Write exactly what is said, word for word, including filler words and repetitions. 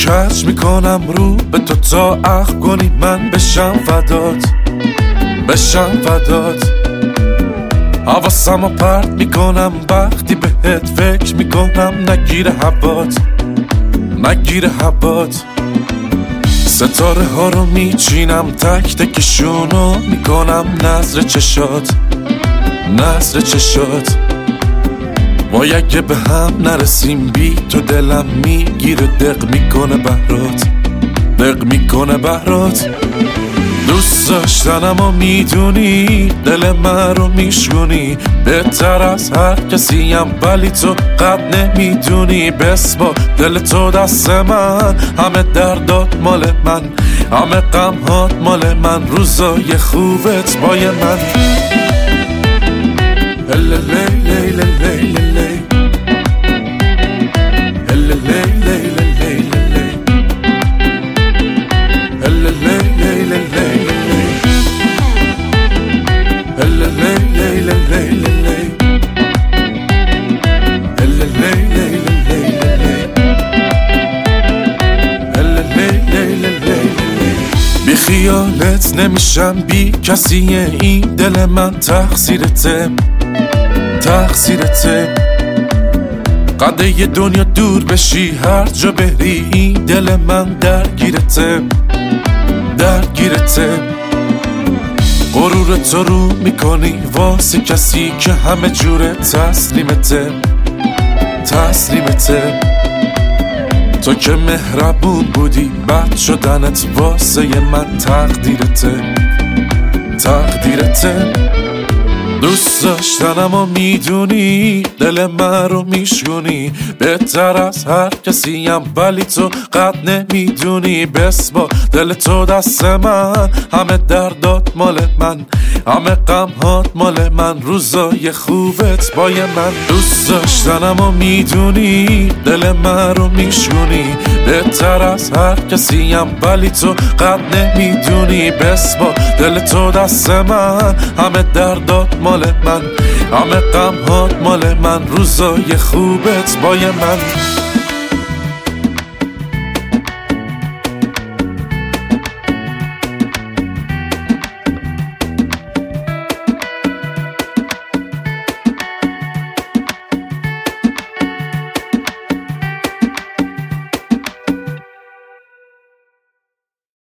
کج میکنم رو به تو تا عقل کنی من بشم فدات، بشم فدات. حواسمو پرت میکنم وقتی بهت فکر میکنم، نگیر هوات، نگیر هوات. ستاره ها رو میچینم تک تکشونو میکنم نظر چشات، نظر چشات. وای اگه به هم نرسیم بی تو دلم میگیره، دق میکنه بهرات، دق میکنه بهرات. دوست داشتنم و میدونی دل من رو میشونی، بهتر از هر کسیم ولی تو قد نمیدونی. بس با دل تو دست من، همه دردات مال من، همه غمهات مال من، روزای خوبت بای من. هله لی لی لی لی لی هله لی لی لی لی هله لی لی لی لی هله لی لی لی لی هله لی لی لی هله لی لی لی. بی خیالت نمیشم بی کسی، این دل من تقصیرته، تقصیرته. قده یه دنیا دور بشی هر جا بری، این دل من درگیرته، درگیرته. غرور تو رو میکنی واسه کسی که همه جوره تسلیمته، تسلیمته. تو که مهربون بودی بد شدنت واسه من تقدیرته، تقدیرته. دوست داشتنم و میدونی دل من رو میشونی، بهتر از هر کسیم ولی تو قد نمیدونی. بس با دل تو دست من، همه دردات مال من، همه غمهات مال من، روزای خوبت بای من. دوست داشتنم و میدونی دل من رو میشونی، بهتر از هر کسیم ولی تو قد نمیدونی. بس با دل تو دست من، همه دردات مال من، همه غمهات مال من، روزای خوبت بای من.